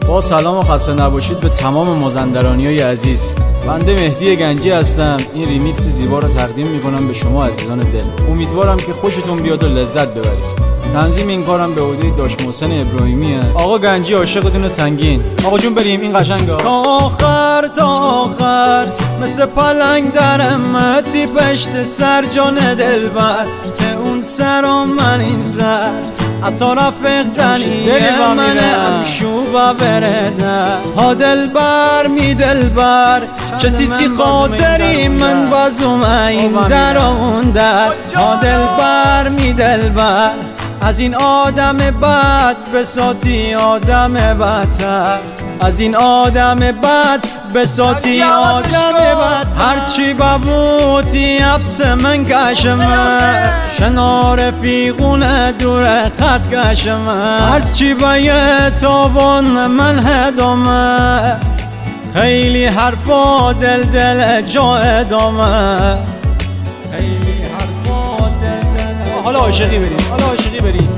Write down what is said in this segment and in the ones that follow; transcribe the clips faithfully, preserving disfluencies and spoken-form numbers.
با سلام و خسته نباشید به تمام مازندرانیای عزیز. بنده مهدی گنجی هستم. این ریمیکس زیبا رو تقدیم میکنم به شما عزیزان دل. امیدوارم که خوشتون بیاد و لذت ببرید. تنظیم این کارم به عهده داش محسن ابراهیمیه. آقا گنجی عاشقتون سنگین. آقا جون بریم این قشنگا. تا آخر تا آخر مثل پلنگ در امتی پشت سر جان دلبر، که اون سر و من این سر حتی رفق دنیه من امشوبا برده. ها دلبر می دلبر چه تیتی خاطری من بازم این در و اون در. ها دلبر می دلبر از این آدم بد بساتی آدم بدتر، از این آدم بد بساتی آدم بد. هرچی ببوتی حبس من کشمه، شنا رفیقونه دور خط کشمه. هرچی به تابان من هدامه، خیلی حرفا دل دل جا ادامه. خیلی حرفا دل دل. حالا عاشقی بریم، حالا عاشقی بریم.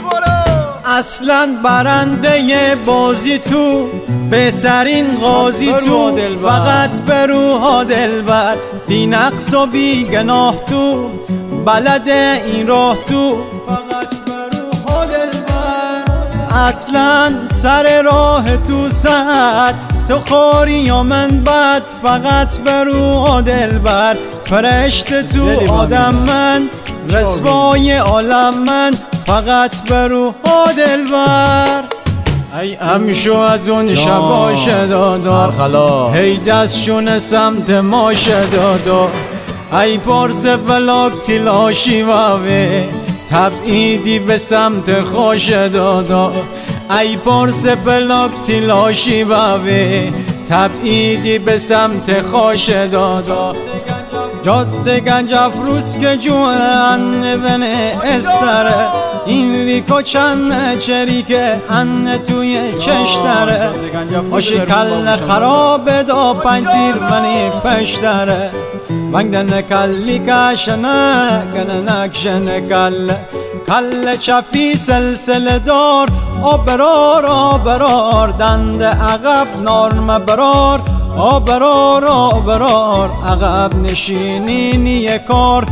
اصلا برنده بازی تو، بهترین قاضی تو، فقط به روح دلبر، بی نقص و بی گناه تو، بلد این راه تو، فقط به روح دلبر. اصلا سر راه تو سد تو خوری یا من بد، فقط به روح دلبر. فرشته تو آدم من، رسوای عالم من، فقط به روح دلبر. ای امشو از اون شبا شدادا، هی دستشون سمت ما شدادا. ای پارس فلاک تلاشی واوه، تبعیدی به سمت خوش دادا. ای پارس فلاک تلاشی واوه، تبعیدی به سمت خوش دادا. جاده گنج افروز که جوان بنه استره، این لیکو چند چریکه انه توی چشتره. آشی کل خراب دا پنجیر منی پشتره، بنگدن کلی کشنه کنه نکشنه کل کل چفی سلسله دار. آبرار آبرار دند عقب نارم برار، آبرار آبرار عقب نشینی کار.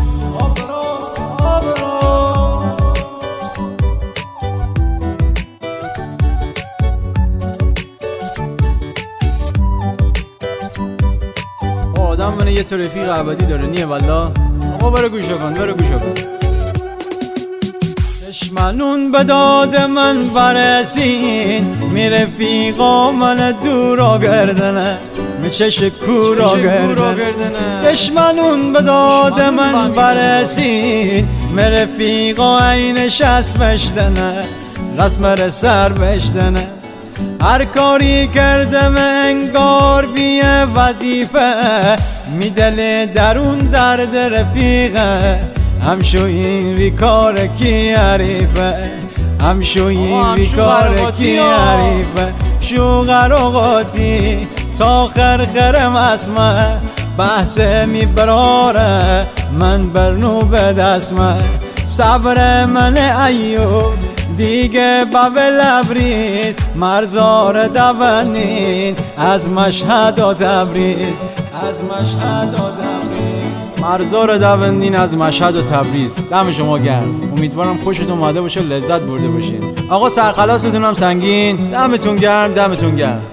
آدم منه یه رفیق ابدی داره نیه والله. آقا برو گوش کن، برو گوش کن. دشمنون به داد من برسین، می رفیقا من دورا گردنه، می چش کورا گردنه. دشمنون به داد من برسین، می رفیقا اینش از بشتنه، رسم سر بشتنه. هر کاری کردم انگار بیه وظیفه، می دل درون درد رفیقه. همشو این بیکار کی عریفه، همشو این بیکار کی عریفه. شو غرقاتی تا خرخرم اسمه، بحث می براره من برنو به دسمه. صبر من ایو دیگه باب لبریز، مرزار دوانین از مشهد و تبریز، از مشهد و تبریز. مرزار دوانین از مشهد و تبریز. دم شما گرم. امیدوارم خوشتون اومده باشه، لذت برده باشین. آقا سرخلاستون هم سنگین. دمتون گرم، دمتون گرم.